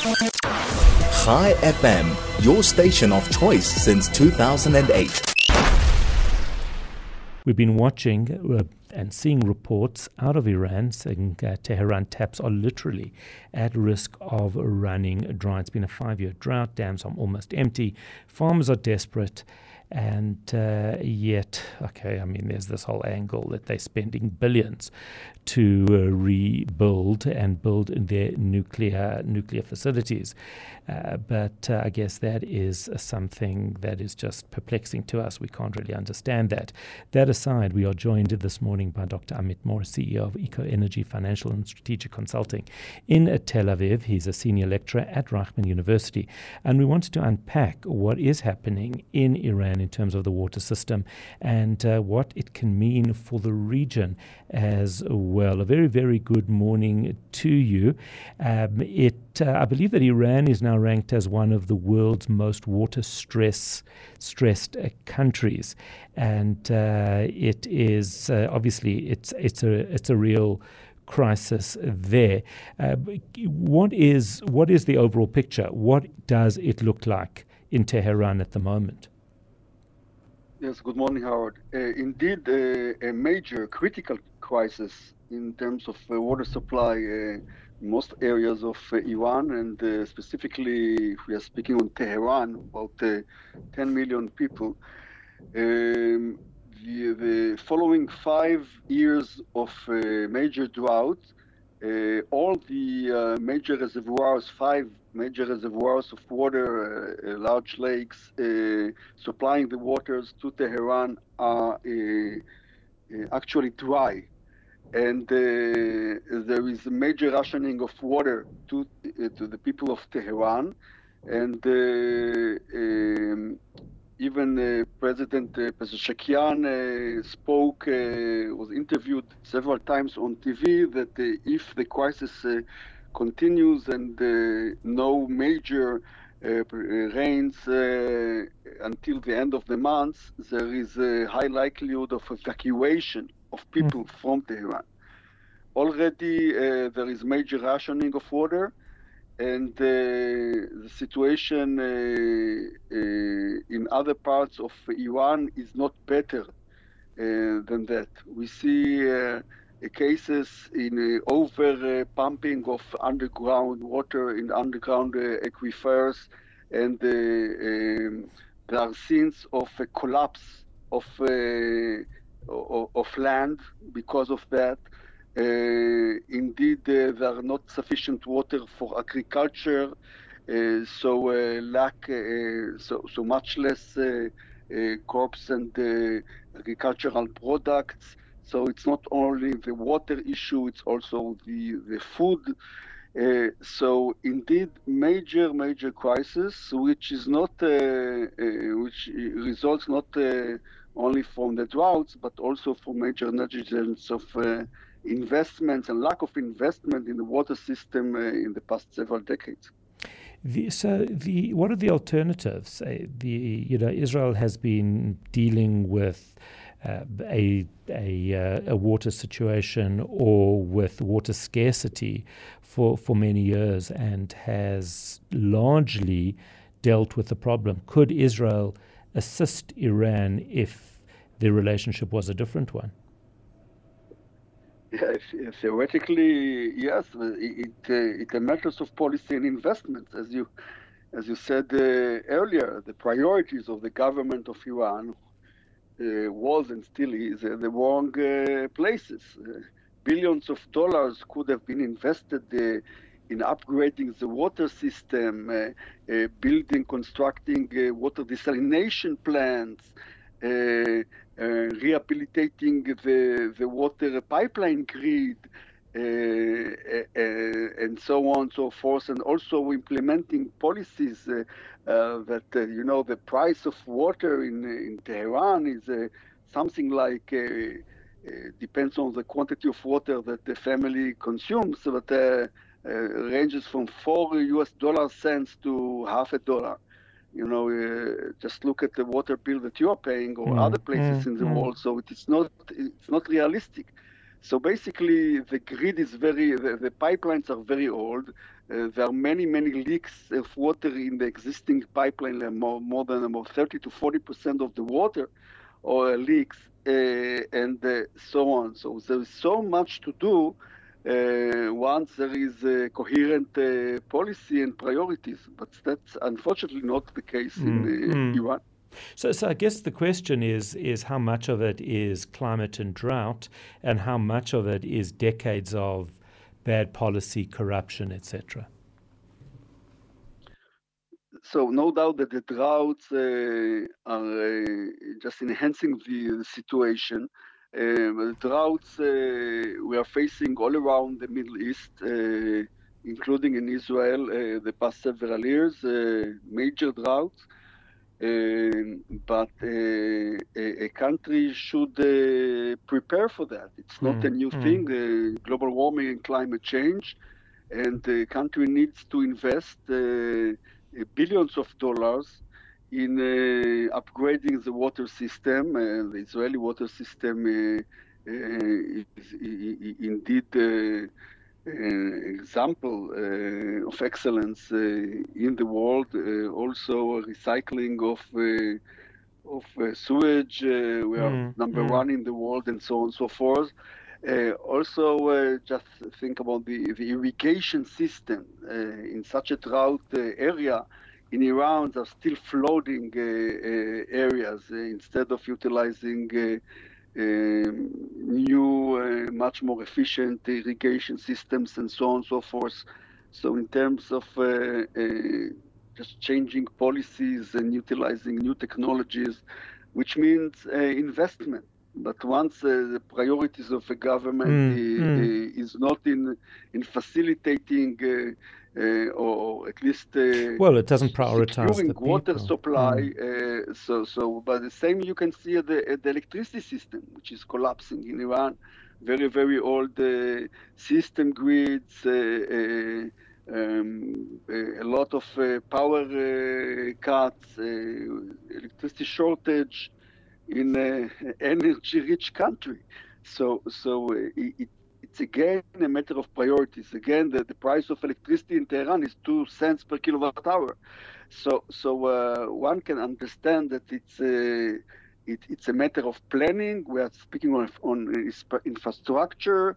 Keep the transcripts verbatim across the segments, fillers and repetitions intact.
Chai F M, your station of choice since two thousand eight. We've been watching uh, and seeing reports out of Iran saying uh, Tehran taps are literally at risk of running dry. It's been a five-year drought. Dams are almost empty. Farmers are desperate. And uh, yet, okay, I mean, there's this whole angle that they're spending billions to uh, rebuild and build in their nuclear nuclear facilities. Uh, but uh, I guess that is uh, something that is just perplexing to us. We can't really understand that. That aside, we are joined this morning by Doctor Amit Mor, C E O of Eco Energy Financial and Strategic Consulting in uh, Tel Aviv. He's a senior lecturer at Reichman University. And we wanted to unpack what is happening in Iran in terms of the water system and uh, what it can mean for the region as well. A very, very good morning to you. Um, it, uh, I believe that Iran is now ranked as one of the world's most water stress stressed uh, countries, and uh, it is uh, obviously it's it's a it's a real crisis there. Uh, what is what is the overall picture? What does it look like in Tehran at the moment? Yes, good morning, Howard. Uh, indeed, uh, a major critical crisis in terms of uh, water supply uh, in most areas of uh, Iran, and uh, specifically, if we are speaking on Tehran, about uh, ten million people. Um, the, the following five years of uh, major drought, uh, all the uh, major reservoirs, five major reservoirs of water, uh, uh, large lakes, uh, supplying the waters to Tehran are uh, uh, actually dry. And uh, there is a major rationing of water to, uh, to the people of Tehran. And uh, um, even uh, President uh, Pezeshkian uh, spoke, uh, was interviewed several times on T V that uh, if the crisis uh, continues and uh, no major uh, rains uh, until the end of the month, there is a high likelihood of evacuation of people mm. from Tehran. Already uh, there is major rationing of water, and uh, the situation uh, uh, in other parts of Iran is not better uh, than that. We see uh, cases in uh, over uh, pumping of underground water in underground uh, aquifers, and uh, um, there are scenes of a collapse of uh, of, of land because of that. Uh, indeed, uh, there are not sufficient water for agriculture, uh, so uh, lack uh, so so much less uh, uh, crops and uh, agricultural products. So it's not only the water issue; it's also the the food. Uh, so indeed, major major crisis, which is not uh, uh, which results not uh, only from the droughts, but also from major negligence of uh, investments and lack of investment in the water system uh, in the past several decades. The, so, the what are the alternatives? Uh, the you know Israel has been dealing with uh, a a, uh, a water situation or with water scarcity for for many years and has largely dealt with the problem. Could Israel assist Iran if the relationship was a different one? Yeah, theoretically, yes. It uh, it matters of policy and investments, as you as you said uh, earlier. The priorities of the government of Iran uh, was and still is uh, the wrong uh, places. Uh, billions of dollars could have been invested uh, in upgrading the water system, uh, uh, building, constructing uh, water desalination plants. Uh, Uh, rehabilitating the, the water pipeline grid, uh, uh, and so on and so forth, and also implementing policies uh, uh, that, uh, you know, the price of water in, in Tehran is uh, something like, uh, uh, depends on the quantity of water that the family consumes, but uh, uh, ranges from four U S dollar cents to half a dollar. You know, uh, just look at the water bill that you are paying, or mm, other places mm, in the mm. world. So it is not it's not realistic. So basically, the grid is very the, the pipelines are very old. Uh, there are many, many leaks of water in the existing pipeline, uh, more, more than about thirty to forty percent of the water or uh, leaks, uh, and uh, so on. So there's so much to do uh, once there is a coherent uh, policy and priorities, but that's unfortunately not the case mm. in uh, mm. Iran. So, so I guess the question is is how much of it is climate and drought, and how much of it is decades of bad policy, corruption, et cetera. So no doubt that the droughts uh, are uh, just enhancing the, the situation. Uh, the droughts uh, we are facing all around the Middle East, uh, including in Israel, uh, the past several years, uh, major droughts. Uh, but uh, a, a country should uh, prepare for that. It's not mm, a new mm. thing, uh, global warming and climate change. And the country needs to invest uh, billions of dollars in uh, upgrading the water system. Uh, the Israeli water system uh, uh, is, is indeed uh, an example uh, of excellence uh, in the world. Uh, also, recycling of uh, of uh, sewage. Uh, we are mm, number mm. one in the world, and so on and so forth. Uh, also, uh, just think about the, the irrigation system uh, in such a drought uh, area. In Iran, there are still flooding uh, uh, areas uh, instead of utilizing uh, um, new, uh, much more efficient irrigation systems and so on and so forth. So in terms of uh, uh, just changing policies and utilizing new technologies, which means uh, investment. But once uh, the priorities of a government mm, uh, mm. is not in in facilitating uh, uh, or at least uh, well, it doesn't prioritize securing the water people. supply. Mm. Uh, so, so, but the same you can see at the, at the electricity system, which is collapsing in Iran. Very, very old uh, system grids. Uh, uh, um, a lot of uh, power uh, cuts, uh, electricity shortage in an energy-rich country. So, so uh, it, it's again a matter of priorities. Again, the, the price of electricity in Tehran is two cents per kilowatt hour. So, so uh, one can understand that it's a, it, it's a matter of planning. We are speaking on, on infrastructure.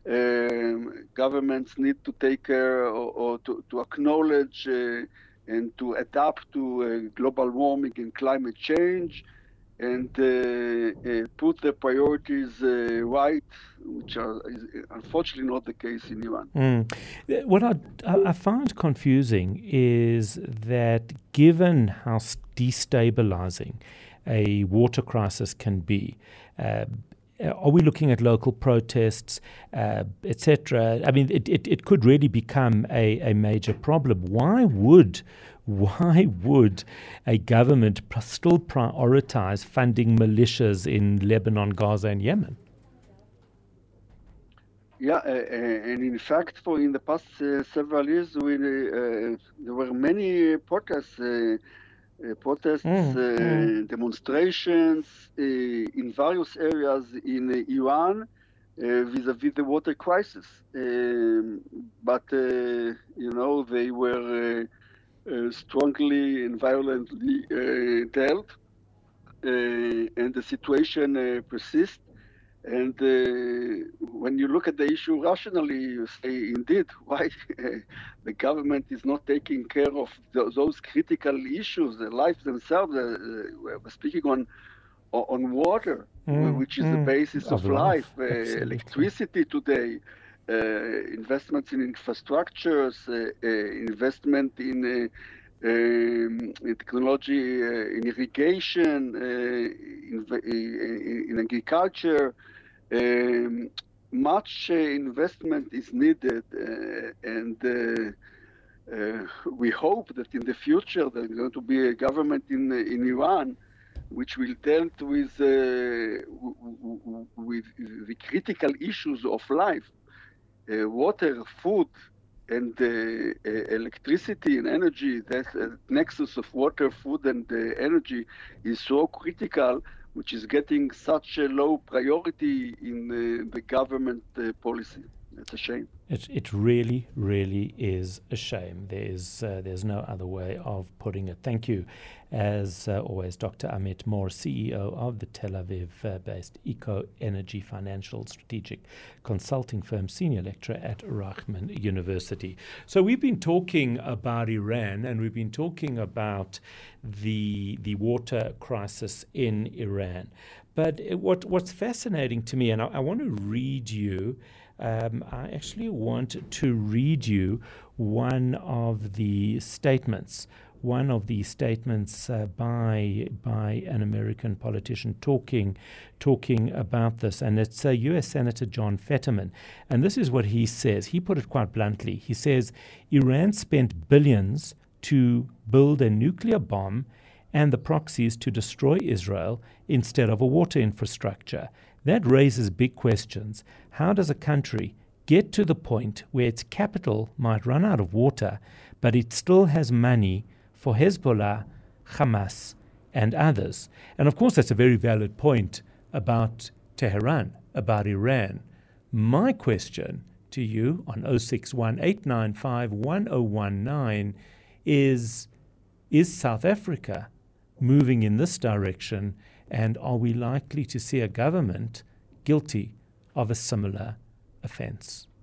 Um, governments need to take care or, or to, to acknowledge uh, and to adapt to uh, global warming and climate change, and uh, uh, put the priorities uh, right, which are is unfortunately not the case in Iran. Mm. What I, I find confusing is that given how destabilizing a water crisis can be, uh, are we looking at local protests, uh, et cetera? I mean, it, it, it could really become a, a major problem. Why would Why would a government still prioritize funding militias in Lebanon, Gaza, and Yemen? Yeah, uh, and in fact, for in the past uh, several years, we, uh, there were many protests, uh, uh, protests, mm, uh, mm. demonstrations uh, in various areas in uh, Iran uh, vis-a-vis the water crisis. Um, but uh, you know, they were. Uh, Uh, strongly and violently uh, dealt, uh, and the situation uh, persists. And uh, when you look at the issue rationally, you say, indeed, why the government is not taking care of th- those critical issues, the lives themselves. Uh, we're speaking on on water, mm, which is mm, the basis of, of life, life. Uh, electricity today. Uh, investments in infrastructures, uh, uh, investment in, uh, um, in technology, uh, in irrigation, uh, in, in agriculture. Um, much uh, investment is needed, uh, and uh, uh, we hope that in the future there's going to be a government in in Iran which will deal with uh, w- w- with the critical issues of life. Uh, water, food, and uh, uh, electricity and energy, that uh, nexus of water, food, and uh, energy is so critical, which is getting such a low priority in uh, the government uh, policy. It's a shame. It it really, really is a shame. There's uh, there's no other way of putting it. Thank you, as uh, always, Doctor Amit Mor, C E O of the Tel Aviv-based Eco Energy Financial Strategic Consulting Firm, Senior Lecturer at Reichman University. So we've been talking about Iran, and we've been talking about the the water crisis in Iran. But it, what what's fascinating to me, and I, I want to read you. Um, I actually want to read you one of the statements, one of the statements uh, by by an American politician talking talking about this, and it's uh, U S Senator John Fetterman, and this is what he says. He put it quite bluntly. He says, Iran spent billions to build a nuclear bomb and the proxies to destroy Israel instead of a water infrastructure. That raises big questions. How does a country get to the point where its capital might run out of water, but it still has money for Hezbollah, Hamas, and others? And of course, that's a very valid point about Tehran, about Iran. My question to you on oh six one, eight nine five, one oh one nine is, is South Africa moving in this direction? And are we likely to see a government guilty of a similar offence?